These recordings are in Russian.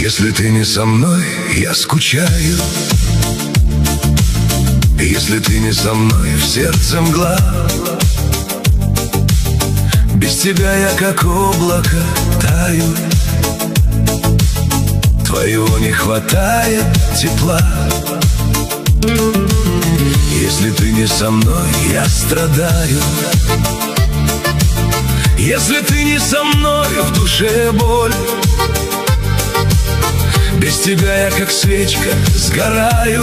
Если ты не со мной, я скучаю. Если ты не со мной, в сердце мгла. Без тебя я как облако таю. Твоего не хватает тепла. Если ты не со мной, я страдаю. Если ты не со мной, в душе боль. Без тебя я как свечка сгораю.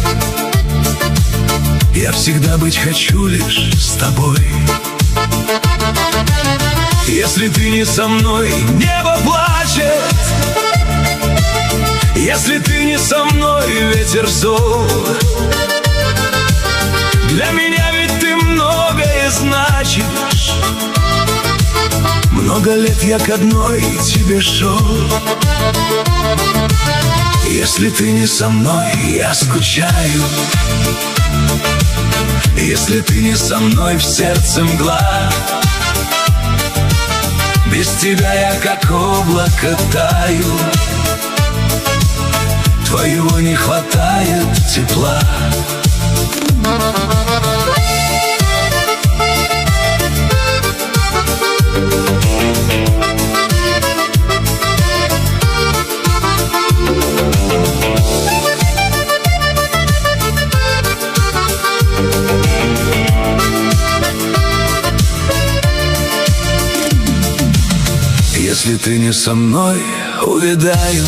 Я всегда быть хочу лишь с тобой. Если ты не со мной, небо плачет. Если ты не со мной, ветер зол. Для меня ведь ты многое значишь. Много лет я к одной тебе шел. Если ты не со мной, я скучаю. Если ты не со мной, в сердце мгла. Без тебя я как облако таю. Твоего не хватает тепла. Если ты не со мной, увядаю.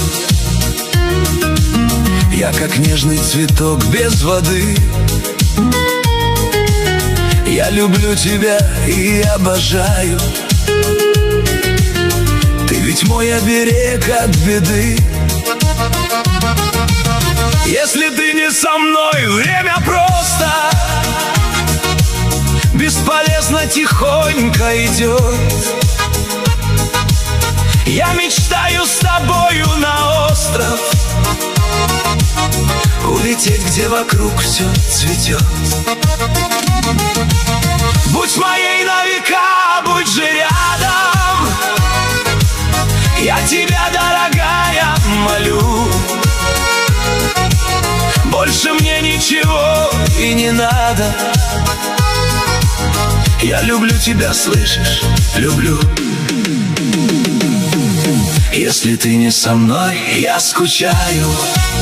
Я как нежный цветок без воды. Я люблю тебя и обожаю. Ты ведь мой оберег от беды. Если ты не со мной, время просто бесполезно тихонько идет. Я мечтаю с тобою на остров улететь, где вокруг все цветет. Будь моей на века, будь же рядом. Я тебя, дорогая, молю. Больше мне ничего и не надо. Я люблю тебя, слышишь? Люблю. Если ты не со мной, я скучаю.